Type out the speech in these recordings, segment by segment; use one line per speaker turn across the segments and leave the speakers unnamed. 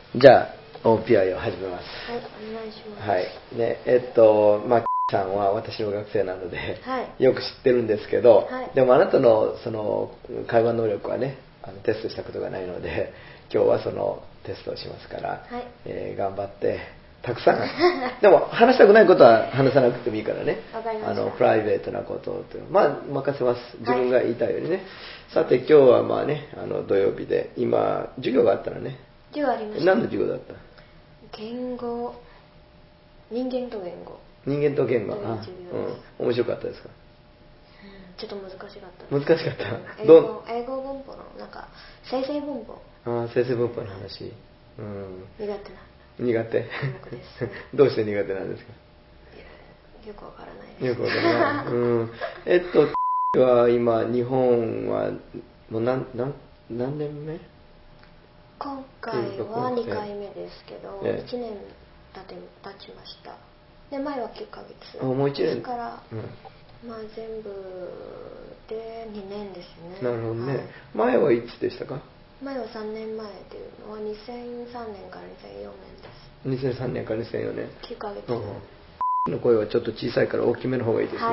じゃあ OPI を始めます。
はい、お願いします。
はい。ね、さんは私の学生なので、
はい、
よく知ってるんですけど、
はい、
でもあなたのその会話能力はね、テストしたことがないので、今日はそのテストをしますから、
はい、
頑張ってたくさんでも話したくないことは話さなくてもいいからね。
わかりました。
プライベートなことと任せます。自分が言いたいようにね。はい、さて今日はまあね、土曜日で今授業があったらね。
授業ありました。
何の授業だった？
言語、人間と言語。
人間と言語。面白かったですか？
ちょっと難しかった。
難しかった。
英語文法の生成文法。
生成文法の話。
苦手な。
苦手。どうして苦手なんですか？
よくわからないです。
よくわからない。は今日本はもう何年目？
今回は2回目ですけど、1年経ちました。で前は9ヶ月。
もう1年
ですから、全部で2年ですね。
なるほどね。前はいつでしたか？
前は3年前というのは2003年から2004年です。
2003年から2004年。
9ヶ月。
の声はちょっと小さいから大きめの方がいいですね。
はい、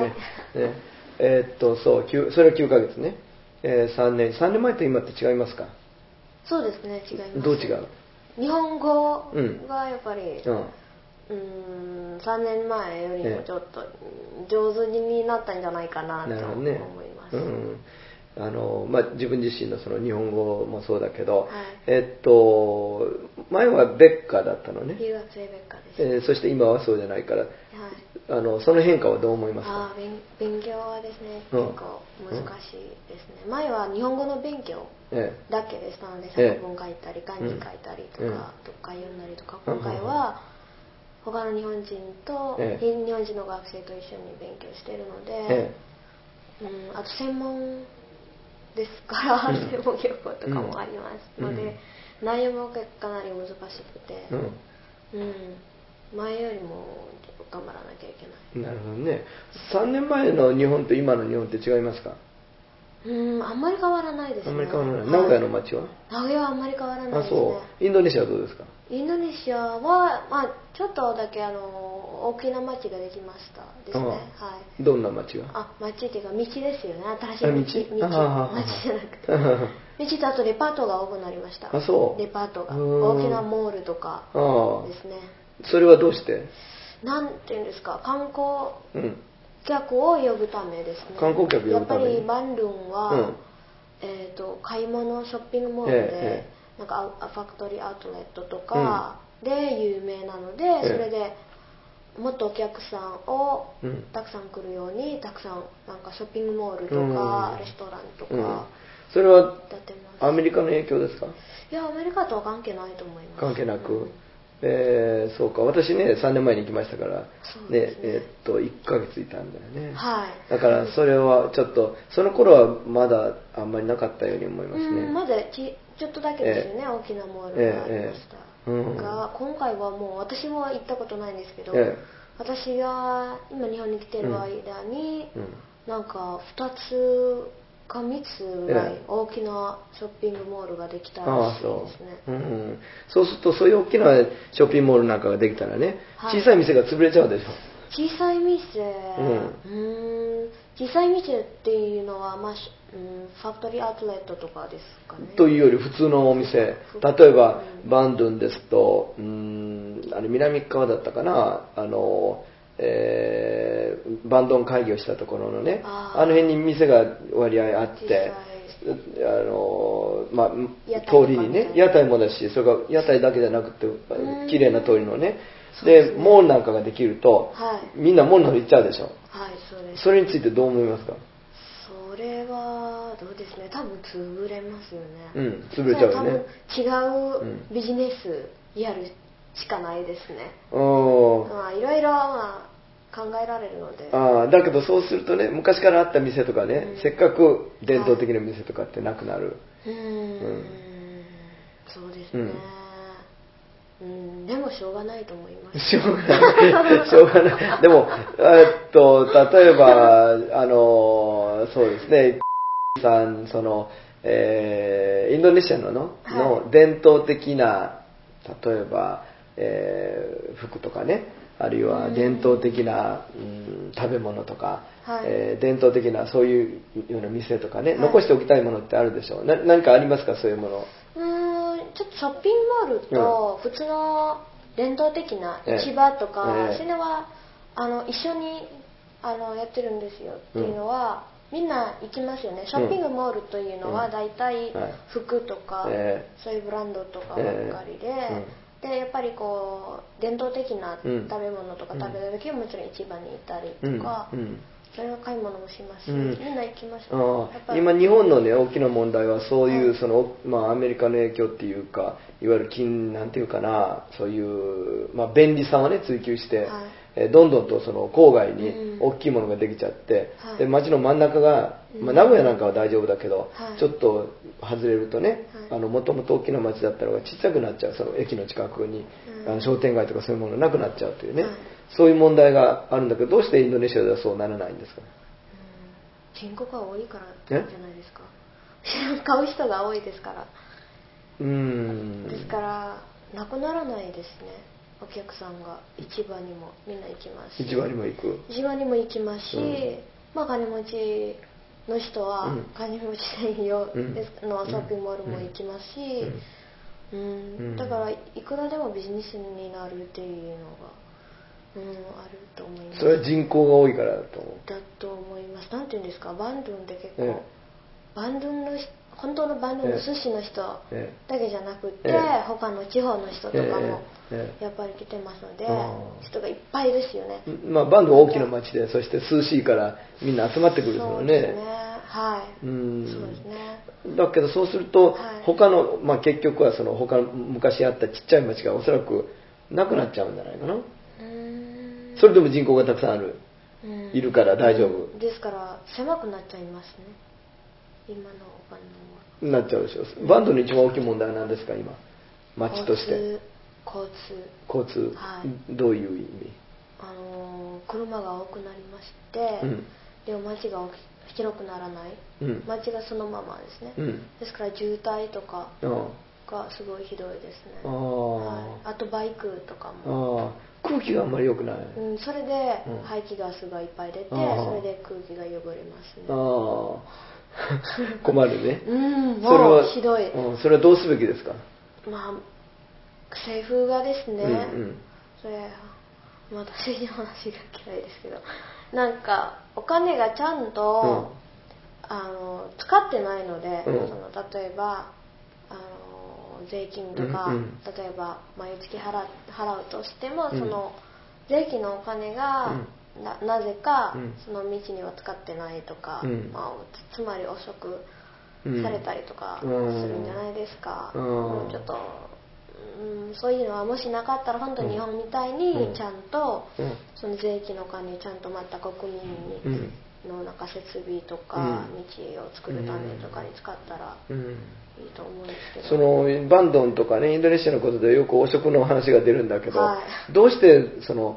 それは9ヶ月ね。3年前と今って違いますか？
そうですね、違います。
どう違う？
日本語がやっぱり、3年前よりもちょっと上手になったんじゃないかなと思います。
自分自身のその日本語もそうだけど、
はい、
前はベッカだったのね。
留学生ベッカです。
そして今はそうじゃないから、
はい、
その変化はどう思いますか？
勉強はですね、結構難しいですね。前は日本語の勉強だけでしたので、作文書いたり漢字書いたりとか、読解読んだりとか、今回は他の日本人と、日本人の学生と一緒に勉強しているので、あと専門ですから専門用語とかもありますので、内容もかなり難しくて、前よりも頑張らなきゃいけない。
なるほどね。3年前の日本と今の日本って違いますか？
あんまり変わらないですね。
あんまり変わらない。名古屋の街は？
名古屋はあんまり変わらないですね。
そう。インドネシアはどうですか？
インドネシアは、ちょっとだけ大きな街ができましたですね。はい。
どんな街が？
街っていうか道ですよね。新しい道。街じゃなくて。道とあとデパートが多くなりました。
そう。
デパートが。大きなモールとかですね。
それはどうして？
なんていうんですか、観光客を呼ぶためですね。
観光客呼ぶために。
やっぱりバンドゥンは、買い物ショッピングモールで、ファクトリーアウトレットとかで有名なので、それでもっとお客さんをたくさん来るように、たくさんショッピングモールとか、レストランとか、
それはアメリカの影響ですか？
いや、アメリカとは関係ないと思います。
関係なく。そうか。私ね、3年前に行きましたから、1ヶ月いたんだよね。
はい。
だからそれはちょっと、その頃はまだあんまりなかったように思いますね。
まだちょっとだけですよね、大きなモールがありました。が、今回はもう、私も行ったことないんですけど、私が今日本に来てる間に、2つか3つぐらい大きなショッピングモールができたらしいですね。
そうすると、そういう大きなショッピングモールなんかができたらね、小さい店が潰れちゃうでしょ。
小さい店、小さい店っていうのは、ファクトリーアウトレットとかですかね。
というより普通のお店、例えばバンドゥンですと、あれ南側だったかな、バンドン会議をしたところのね、辺に店が割合あって、通りにね、屋台もだし、それから屋台だけじゃなくて、綺麗な通りのね、で、モールなんかができると、みんなモールの方行っちゃうでしょ。
はい、そうです。
それについてどう思いますか？
それは、どうですね、多分潰れますよね。
潰れちゃうよね。
多分違うビジネスやるしかないですね。いろいろ考えられるので。
だけどそうするとね、昔からあった店とかね、せっかく伝統的な店とかってなくなる。
そうですね。でもしょうがないと思います。
しょうがない。でも、例えば、そうですね、さん、インドネシアの伝統的な、 例えば、服とかね、あるいは伝統的な、食べ物とか、伝統的なそういうような店とかね、残しておきたいものってあるでしょう。何かありますか、そういうもの。
ちょっとショッピングモールと普通の伝統的な市場とか、それは一緒にやってるんですよっていうのは、みんな行きますよね。ショッピングモールというのは大体服とか、そういうブランドとかばっかりで、やっぱりこう伝統的な食べ物とか食べる時はもちろん市場に行ったりとか、それは買い物もしますし、みんな行きますね。
今日本のね、大きな問題はそういうアメリカの影響っていうか、いわゆるなんていうかな、そういう、便利さをね追求して、どんどんとその郊外に大きいものができちゃって、で街の真ん中が、名古屋なんかは大丈夫だけど、ちょっと外れるとね、もともと大きな街だったのがちっちゃくなっちゃう、その駅の近くに商店街とかそういうものなくなっちゃうというね、そういう問題があるんだけど、どうしてインドネシアではそうならないんですか。
人口が多いからじゃないですか。買う人が多いですから。ですからなくならないですね。お客さんが市場にもみんな行きますし、
市場にも行く、
市場にも行きますし、金持ちの人は金持ち専用のショッピングモールも行きますし、だからいくらでもビジネスになるっていうのが、あると思います。
それは人口が多いからだと
思います。なんていうんですか、バンドゥンって結構、バンドゥンの本当のバンドゥンの寿司の人だけじゃなくて、他の地方の人とかもやっぱり来てますので、人がいっぱいですよね。
バンドゥンは大きな町で、そして涼しいからみんな集まってくるんですよね。
そうですね、はい、そうですね。
だけどそうすると、他の、結局はその他の昔あったちっちゃい町がおそらくなくなっちゃうんじゃないかな。それでも人口がたくさんいるから大丈夫。
ですから狭くなっちゃいますね、今のバンド
ンは。なっちゃうでしょ。バンドの一番大きい問題は何ですか、今町として。交通、どういう意味。
車が多くなりまして、でも街が広くならない、街がそのままですね、ですから渋滞とかがすごいひどいですね。あとバイクとかも
空気があんまり良くない、
それで排気ガスがいっぱい出て、それで空気が汚れますね。
困るね。
それはひどい。
それはどうすべきですか。
政府がですね、それ私の話が嫌いですけど、なんかお金がちゃんと、使ってないので、例えば税金とか、例えば毎月払うとしても、その税金のお金がなぜかその道には使ってないとか、つまり汚職されたりとかするんじゃないですか。ちょっとそういうのはもしなかったら、本当に日本みたいにちゃんとその税金のお金ちゃんとまた国民にのなんか設備とか道を作るためとかに使ったらいいと思うんですけど、
そのバンドンとかね、インドネシアのことでよく汚職の話が出るんだけど、どうして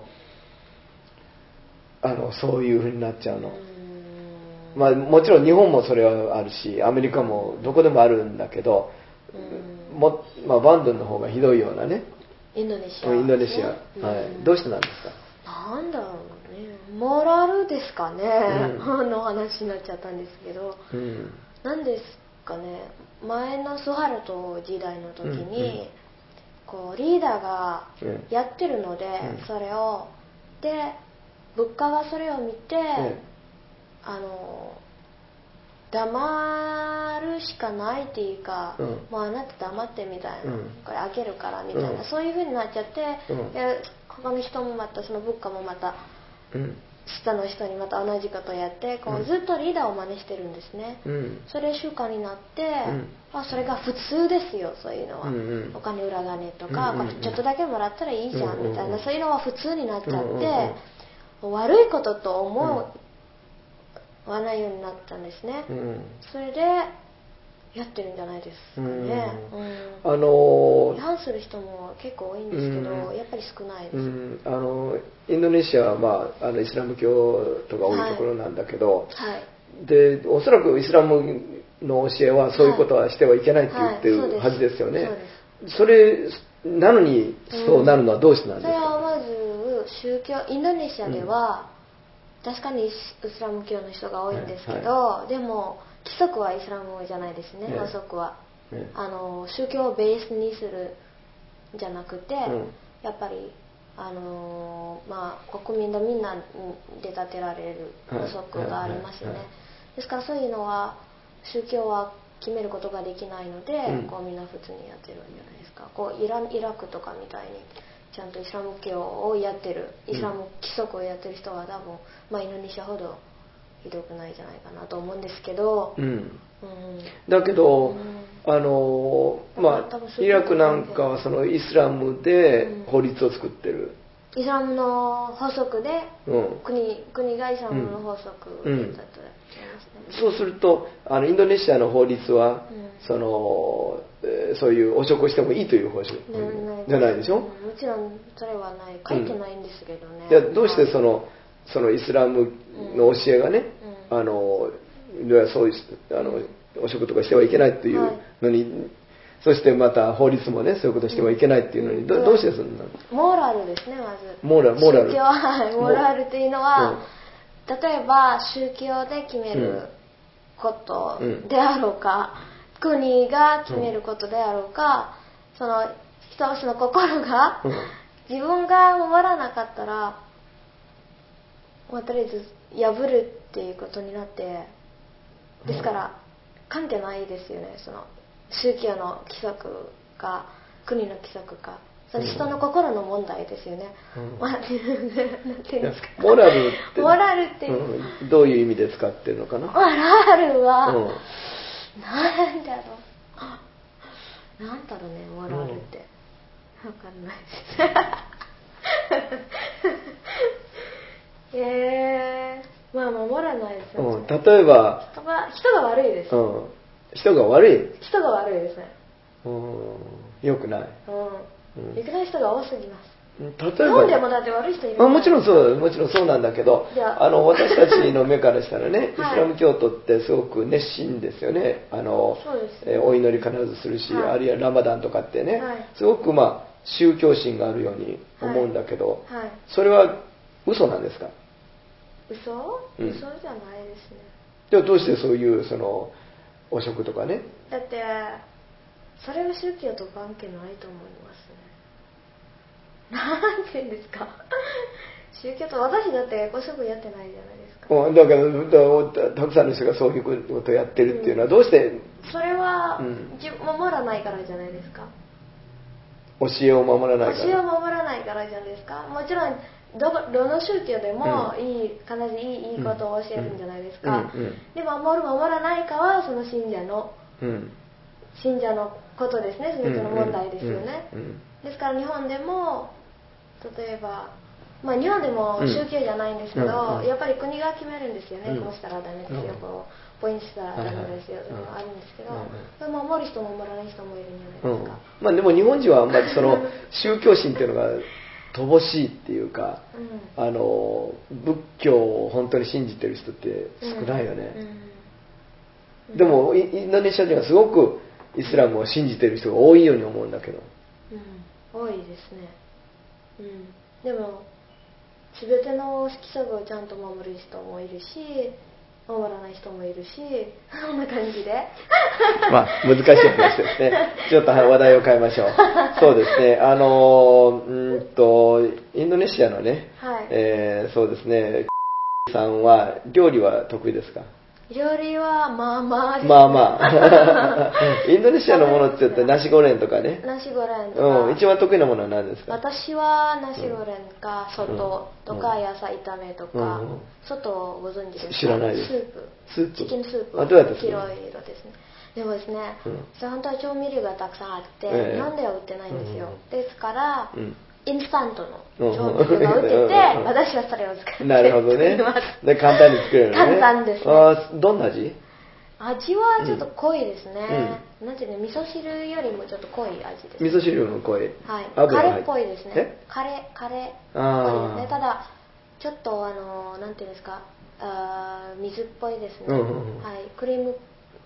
そういうふうになっちゃうの。もちろん日本もそれはあるし、アメリカもどこでもあるんだけど、バンドンの方がひどいようなね。
インドネシア、
どうしてなんですか。
なんだろうね、モラルですかね、の話になっちゃったんですけど、なんですかね、前のスハルト時代の時に、こうリーダーがやってるので、それをで物価がそれを見て、黙るしかないっていうか、もうあなた黙ってみたいな、これ開けるからみたいな、そういう風になっちゃって、他の人もまたその物価もまた、下の人にまた同じことをやって、こうずっとリーダーを真似してるんですね。それ習慣になって、それが普通ですよ、そういうのは。お金裏金とか、ちょっとだけもらったらいいじゃんみたいな、そういうのは普通になっちゃって、悪いことと思わないようになったんですね。それでやってるんじゃないですかね。違反する人も結構多いんですけど、やっぱり少ないです。
インドネシアは、イスラム教とか多いところなんだけど、でおそらくイスラムの教えはそういうことはしてはいけないって言ってるはずですよね。それなのにそうなるのはどうしてなんですか？
それはまず宗教、インドネシアでは、確かにイスラム教の人が多いんですけど、でも規則はイスラムじゃないですね、法則は。宗教をベースにするんじゃなくて、やっぱり国民のみんなで立てられる法則がありますよね。ですからそういうのは宗教は決めることができないので、みんな普通にやってるんじゃないですか。イラクとかみたいにちゃんとイスラム教をやってる、イスラム規則をやってる人は多分、インドネシアほどひどくないんじゃないかなと思うんですけど、
だけど、イラクなんかはそのイスラムで法律を作ってる、
イスラムの法則で、国がイスラムの法則で立って
そうするとインドネシアの法律は、そういう汚職をしてもいいという法律じゃないでしょ。
もちろんそれはない、書いてないんですけどね。
どうしてそのイスラムの教えがね、そういう汚職とかしてはいけないというのに、そしてまた法律もねそういうことしてはいけないっていうのに、どうしてそんなの？
モラルですね、まず。
モラル
モラルというのは、例えば宗教で決めることであろうか、国が決めることであろうか、その人の心が、自分が守らなかったら、とりあえず破るっていうことになって、ですから関係ないですよね、その宗教の規則か国の規則か、その人の心の問題ですよね。なんていうんですか、
モラルって、どういう意味で使ってるのかな？
モラルは、なんだろうね、モラルって、わかんないです。守らないですよね。
例えば
人が悪いです。
人が悪い
ですね。
よくない。
良くない人が多すぎます。
例えば
日本でもだって悪い人いる。
もちろんそうなんだけど、私たちの目からしたらね、イスラム教徒ってすごく熱心ですよね。お祈り必ずするし、あるいはラマダンとかってね、すごく宗教心があるように思うんだけど、それは嘘なんですか？
嘘じゃないですね。
ではどうしてそういう汚職とかね。
だってそれは宗教と関係ないと思いますね。なんて言うんですか、宗教と、私だって汚職やってないじゃないですか。
だからたくさんの人がそういうことをやってるっていうのはどうして？
それは、守らないからじゃないですか。
教えを守らないから。
教えを守らないからじゃないですか。もちろんどの宗教でも必ずいいことを教えるんじゃないですか。で守らないかはその信者のことですね。その人の問題ですよね。ですから日本でも例えば、日本でも宗教じゃないんですけど、やっぱり国が決めるんですよね。こうしたらダメですよ、ポイントしたらダメですよというのがあるんですけど、守る人も守らない人もいるんじゃないですか。
でも日本人はあんまりその宗教心っていうのが乏しいっていうか、仏教を本当に信じてる人って少ないよね。でもインドネシア人はすごくイスラムを信じてる人が多いように思うんだけど。
多いですね。でも全ての規則をちゃんと守る人もいるし、守らない人もいるし、そんな感じで
難しい話ですね。ちょっと話題を変えましょう。そうですね、インドネシアのね、そうですね、さんは料理は得意ですか？
料理はまあまあです
ね。インドネシアのものって言ったらナシゴレンとかね。
ナシゴレンとか。
一番得意なものは何ですか？
私はナシゴレンか外とか野菜炒めとか。外をご存知ですか？
知らないです。
スープ。チキンスープ。
どうやって作るの？
黄色い色ですね。でもですね、本当は調味料がたくさんあって、日本では売ってないんですよ。ですから、インスタントの調味料が売ってて、私はそれを使って
なるほどね。で簡単に作れるのね。
簡単ですね。
どんな味？
味はちょっと濃いですね。なんていうの、味噌汁よりもちょっと濃い味です。
味噌汁よりも濃い。
はい。カレーっぽいですね。カレーっぽいですね。ただちょっとなんていうんですか、水っぽいですね。はい。クリーム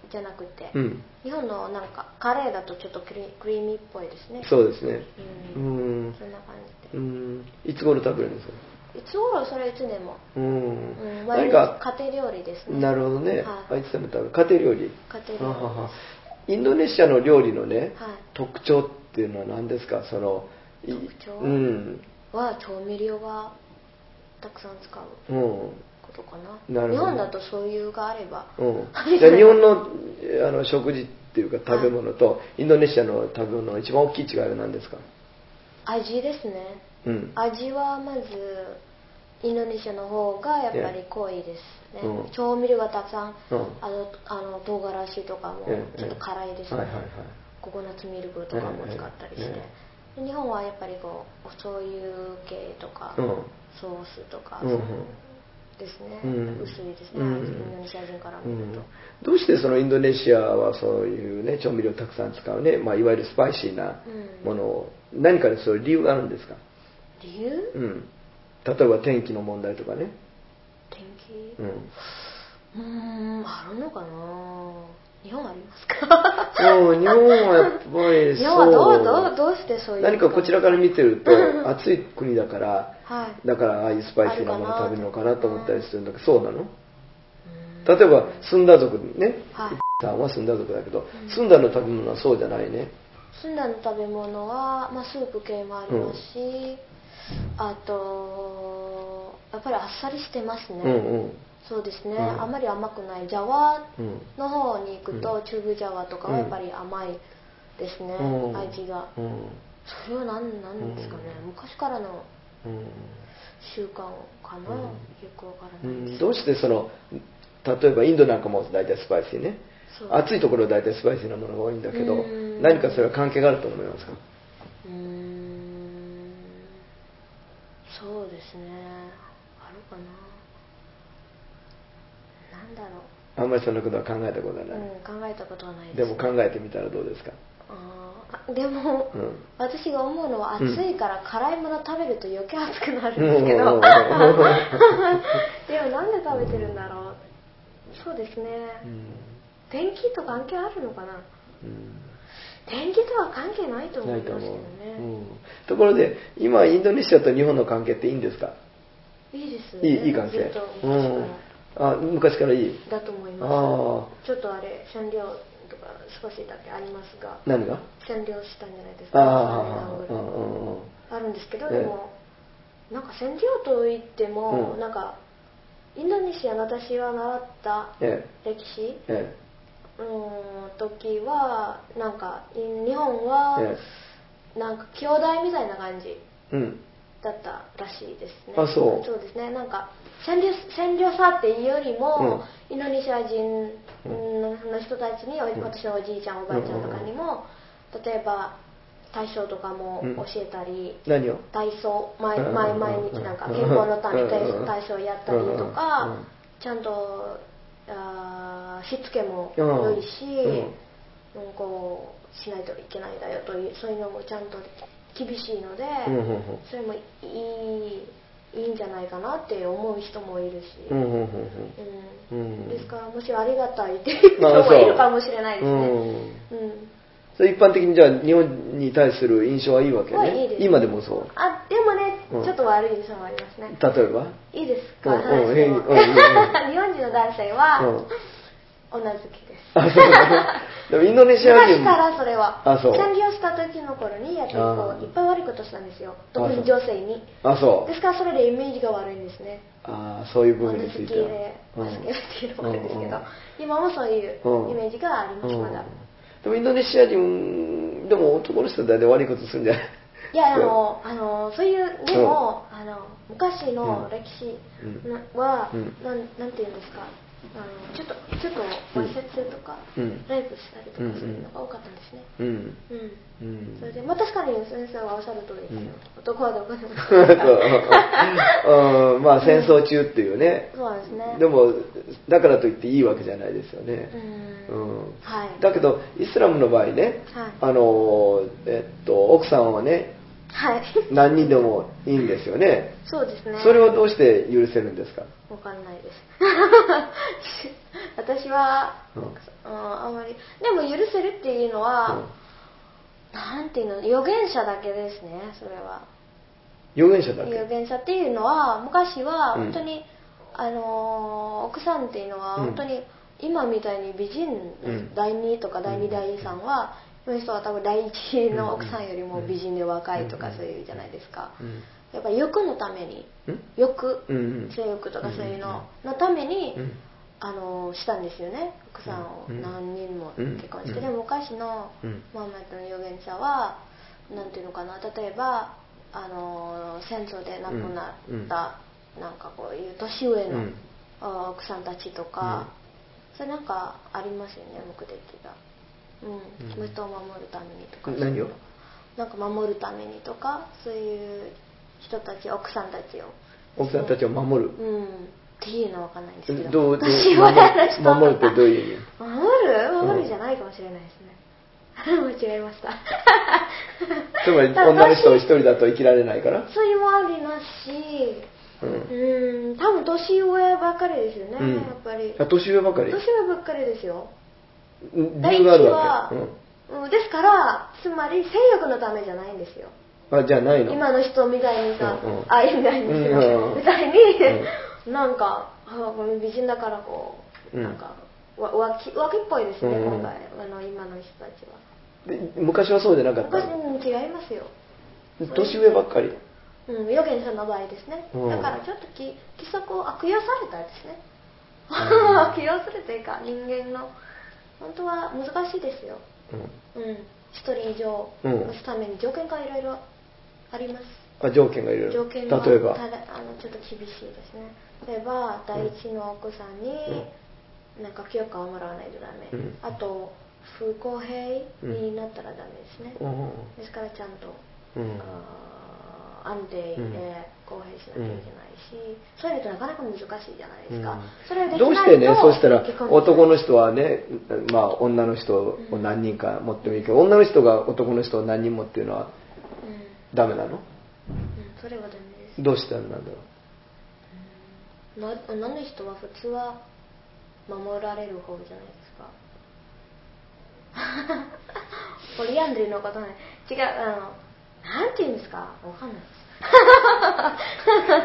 じゃなくて、日本のなんかカレーだとちょっとクリーミーっぽいですね。
そうですね。
そんな感
じで。いつ頃食べるんですか？
いつ頃？それいつでも。
何か
家庭料理ですね。
なるほどね。いつでも食べる。家庭料理。
家庭料
理。インドネシアの料理のね、特徴っていうのは何ですか？
特徴は調味料がたくさん使うことかな。日本だとそういうがあれば。
じゃあ日本の食事っていうか食べ物とインドネシアの食べ物の一番大きい違いは何ですか？
味ですね。味はまずインドネシアの方がやっぱり濃いですね。調味料がたくさん、唐辛子とかもちょっと辛いですね。ココナッツミルクとかも使ったりして。日本はやっぱりこうお醤油系とか、ソースとかですね、薄いですね、インドネシア人から見ると。
どうしてそのインドネシアはそういうね調味料をたくさん使うね、いわゆるスパイシーなものを、何かでそういう理由があるんですか？
理由？
例えば天気の問題とかね。
天気？あるのかな。日本ありますか？
日本はやっぱり
日本はどうしてそういう
何かこちらから見てると暑い国だから、だからああいうスパイシーなものを食べるのかなと思ったりするんだけど、そうなの？例えばスンダ族ね、さんはスンダ族だけど、スンダの食べ物はそうじゃないね。
スンダの食べ物は、スープ系もありますし、あとやっぱりあっさりしてますね。そうですね、あまり甘くない。ジャワの方に行くと、チューブジャワとかはやっぱり甘いですね、味が。それは何ですかね、昔からの習慣かな、よくわからないです。
どうして例えばインドなんかも大体スパイシーね、暑いところは大体スパイシーなものが多いんだけど、何かそれは関係があると思いますか？
そうですね、あるかな。なんだろう。
あんまりそんなことは考えたことはない。
考えたことはないです。
でも考えてみたらどうですか？
でも、私が思うのは暑いから辛いもの食べると余計暑くなるんですけどでもなんで食べてるんだろう。そうですね、天気と関係あるのかな。天気とは関係ないと思いますけどね。
ところで今インドネシアと日本の関係っていいんですか？
いいですね。
いい関係。昔からいい
だと思います。ちょっとあれ占領とか少しだけありますが。
何が？
占領したんじゃないですか。あるんですけど、でもなんか占領といっても、なんかインドネシアの私が習った歴史の時はなんか日本はなんか兄弟みたいな感じだったらしいですね。そうですね。なんか占領さっていうよりも、インドネシア人の人たちに、私のおじいちゃんおばあちゃんとかにも、例えば体操とかも教えたり、
何を？
体操毎日なんか健康のために体操やったりとか、ちゃんとしつけも良いし、こうしないといけないだよという、そういうのもちゃんと厳しいので、それもいいんじゃないかなって思う人もいるし、ですからもしろありがたいっていう人もいるかもしれないですね。
それ一般的にじゃあ日本に対する印象はいいわけね。
いいです。
今でもそう。
でもね、ちょっと悪い印象もありますね。
例えば？
いいですか？日本人の男性は同じきです。
でもインドネシア人
昔からそれは占領した時の頃にやっぱりいっぱい悪いことしたんですよ、特に女性に。ですからそれでイメージが悪いんですね。
そういう部分については
同じきで助けるっていうのもあるんですけど、今もそういうイメージがあります。まだ
でもインドネシア人でも男の人は大体悪いことするんじゃない？
いや、そういうでも昔の歴史はなんていうんですか、ちょっとわいせつとか、レイプしたりとかするのが多かったんですね。それで確かに先生はおっしゃる通りですよ。男はどこでも
戦争中っていうね。
そうですね。
でもだからといっていいわけじゃないですよね。だけどイスラムの場合ね、奥さんはね
はい。
何人でもいいんですよね。
そうですね。
それをどうして許せるんですか？
わかんないです。私は、あんまり。でも許せるっていうのは、なんていうの、預言者だけですね、それは。
預言者だけ？
預言者っていうのは、昔は本当に、奥さんっていうのは本当に、今みたいに美人、第2とか第2第3は、その人は多分第1の奥さんよりも美人で若いとかそういうじゃないですか。やっぱり欲のために、性欲とかそういうののために、したんですよね。奥さんを何人も結婚して。でも昔のモハメドの預言者は、なんていうのかな、例えば、戦争で亡くなった、なんかこういう年上の奥さんたちとか、それなんかありますよね、目的が。人を守るためにとか。
何を？
なんか守るためにとか、そういう人たち、奥さんたちを。
奥さんたちを守る？
っていうのは分かんないんですけど。
守るってどういう意味？
守るじゃないかもしれないですね。間違えました。
つまり女の人一人だと生きられないから？
それもありますし、多分年上ばっかりですよね、やっぱり。
年上ばっかり？
年上ばっかりですよ。
理由があるわ
け。ですから、つまり性欲のためじゃないんですよ。
じゃあないの？
今の人みたいにさ、みたいに、なんか、美人だからこう、なんか、浮気っぽいですね、今回、今の人たちは。
昔はそうじゃなかった？
昔違いますよ。
年上ばっかり？
預言者の場合ですね。だからちょっと規則を悪用されたんですね。悪用するというか、人間の、本当は難しいですよ。一人以上持つために条件がいろいろあります。
条件がいろいろ。
条件は
例えば
ちょっと厳しいですね。例えば第一の奥さんになんか許可をもらわないとダメ。あと不公平になったらダメですね。ですからちゃんと安定で公平しなきゃいけないし、そういうのってなかなか難しいじゃないですか。それできないと
どうしてね、そうしたら男の人はね、女の人を何人か持ってもいいけど、女の人が男の人を何人もっていうのはダメなの？
それはダメです。
どうしてなんだろ
う。女の人は普通は守られる方じゃないですか。ポリアンドリーのことね。違う、なんて言うんですか、わかんないです。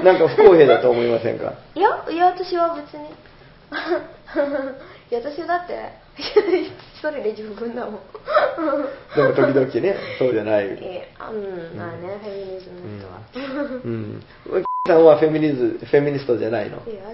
なんか不公平だと思いませんか？
いや、私は別に。私はだって、一人で十分だもん。
でも時々ね、そうじゃない。
まあね、フェミニズムの人は。
さんはフェミニストじゃないの？
いや、違います。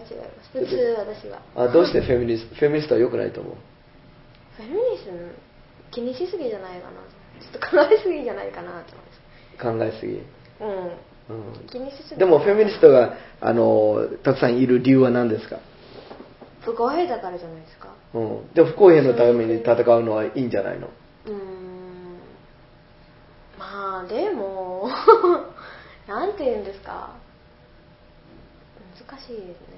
普通、私は。
どうしてフェミニストは良くないと思う？
フェミニズム気にしすぎじゃないかな。ちょっと考えすぎじゃないかなと思います。
考えすぎ。
気にしすぎ。
でもフェミニストがたくさんいる理由は何ですか？
不公平だからじゃないですか。
でも不公平のために戦うのはいいんじゃないの？
まあでもなんて言うんですか、難しいですね。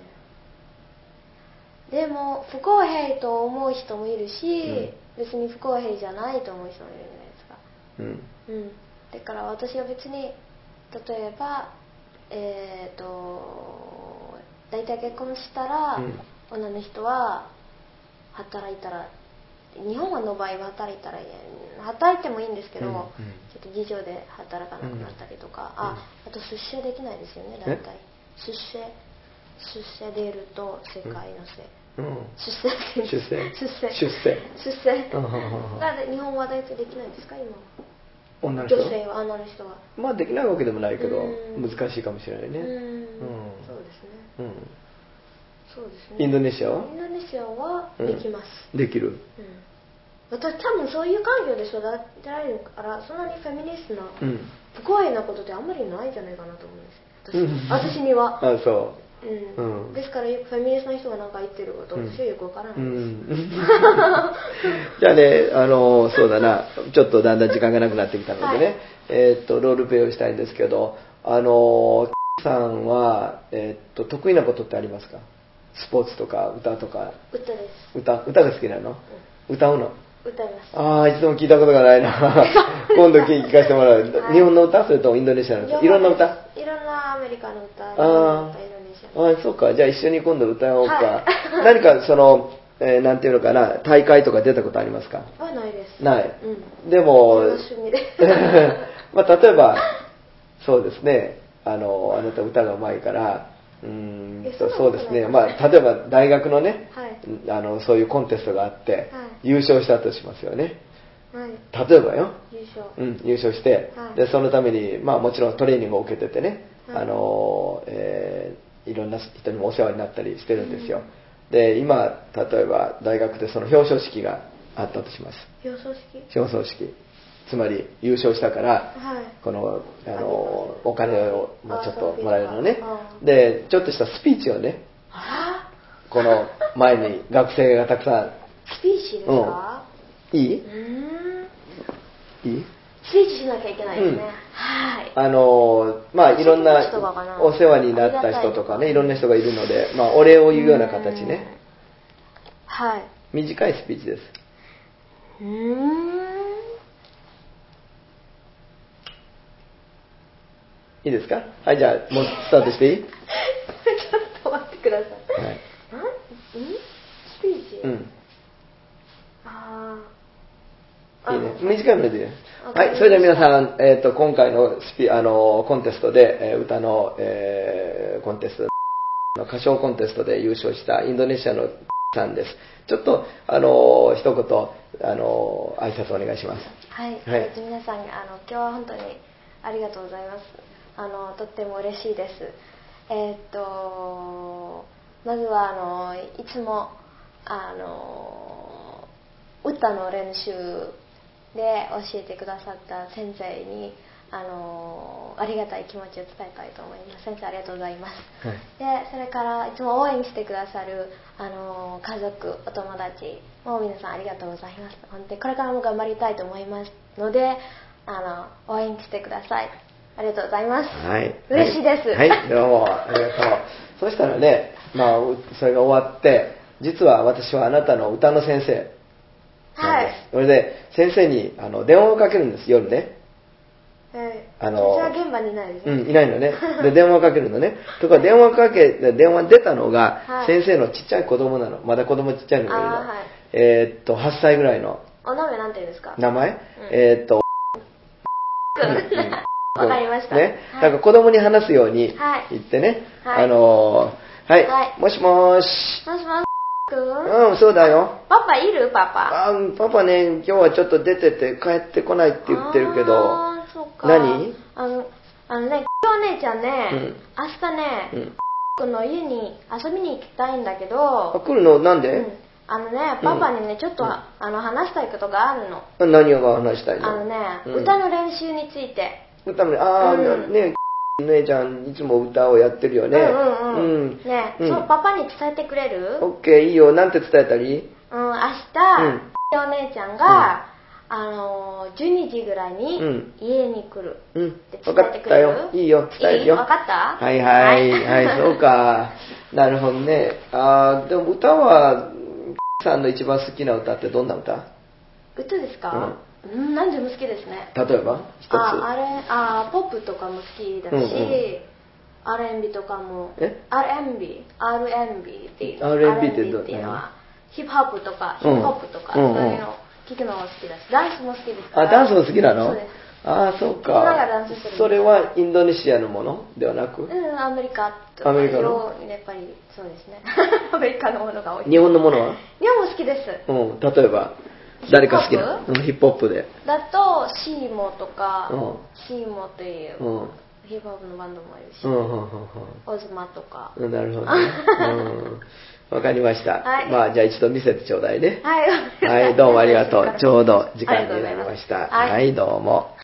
でも不公平と思う人もいるし、別に不公平じゃないと思う人もいるじゃないですか。だから私は別に、例えば大体結婚したら、女の人は働いたら、日本の場合は働いてもいいんですけど、ちょっと事情で働かなくなったりとか、あと出世できないですよね、大体。出世出ると世界のせい。出世が日本は大体できないですか、今？女の人は
まあできないわけでもないけど、難しいかもしれないね。
そうですね。
インドネシアは
できます。
できる。
私多分そういう環境で育てられるから、そんなにフェミニストな不公平なことってあんまりないんじゃないかなと思うんです。私には。
そう。
ですからよくフェミニストの人が何か言ってることを私はよくわからないです。
じゃあね、そうだな、ちょっとだんだん時間がなくなってきたのでね、ロールプレイをしたいんですけど、さんは、得意なことってありますか？スポーツとか歌とか。
歌です。
歌が好きなの？歌うの？
歌います。
ああ、一度も聞いたことがないな。今度聞かせてもらう。日本の歌、それともインドネシアの歌？いろんな歌？
いろんなアメリカの歌、インドネシア
の歌。ああ、そうか。じゃあ一緒に今度歌おうか。何かなんていうのかな、大会とか出たことありますか？
はないです。
ない。でも、
趣味で。
まあ、例えば、そうですね、あなた歌がうまいから、そうですね、まあ、例えば大学のね、そういうコンテストがあって、優勝したとしますよね。例えばよ、優勝して、でそのために、まあ、もちろんトレーニングを受けててね、いろんな人にもお世話になったりしてるんですよ。で今例えば大学でその表彰式があったとします。表彰式つまり優勝したから、このお金をちょっともらえるのね。でちょっとしたスピーチをね、この前に学生がたくさん。
スピーチですか？
いい？
スピーチしなきゃいけないですね。
まあいろんなお世話になった人とかね、いろんな人がいるので、まあお礼を言うような形ね。短いスピーチです。いいですか？はい、じゃあもうスタートしていい？
ちょっと待ってください。スピーチ？
いいね。短いのでいいね。はい、それでは皆さん、今回のコンテストで、歌の、コンテストの歌唱コンテストで優勝したインドネシアのさんです。ちょっと一言挨拶お願いします。
はい。皆さん今日は本当にありがとうございます。とっても嬉しいです。まずはいつも歌の練習で教えてくださった先生にありがたい気持ちを伝えたいと思います。先生ありがとうございます。でそれからいつも応援してくださる家族、お友達も皆さんありがとうございます。本当にこれからも頑張りたいと思いますので応援してください。ありがとうございます。嬉しいです。
どうもありがとう。そしたらね、まあそれが終わって、実は私はあなたの歌の先生なんです。それで先生に電話をかけるんです、夜ね。
先生は現場にいないですね。
いないのね。で電話をかけるのね。とか電話出たのが、先生のちっちゃい子供なの。まだ子供ちっちゃいのがいるの。8歳ぐらいの。
お名前なんて言うんですか？
名前？
わかりました。
ね、だから子供に話すように言ってね。もしもーし。
もしもし。
そうだよ。
パパいる？パパ。
パパね、今日はちょっと出てて帰ってこないって言ってるけど。何？
今日姉ちゃんね、明日ね、君の家に遊びに行きたいんだけど。
来るの？なんで？
パパにね、ちょっと話したいことがあるの。
何を話したいの？
歌の練習について。
歌のね、姉ちゃんいつも歌をやってるよね。
ね、そうパパに伝えてくれる？
オッケー、いいよ。なんて伝えたり？
明日、お姉ちゃんが12時ぐらいに家に来るって伝えてくれる？
分かったよ。いいよ、伝えるよ。
分かった？
はいそうか。なるほどね。でも歌はさんの一番好きな歌ってどんな歌？
歌ですか？何でも好きですね。
例えば一つ。
ポップとかも好きだし、R&B とかも。R&B っていうのはヒップホップとかそういうの聞くのが好きだし、ダンスも好きですから。
ダンスも好きなの？
そうです。
そうか。それはインドネシアのものではなく？
アメリカとか。
アメリカの？
やっぱりそうですね。アメリカのものが多い。
日本のものは？
日本も好きです。
例えば誰か好きなの？ヒップホップで。
だとシーモとか、シーモというヒップホップのバンドもいるし、オズマとか。
なるほどね。わかりました。まあじゃあ一度見せてちょうだいね。はい、どうもありがとう。ちょうど時間になりました。はい、どうも。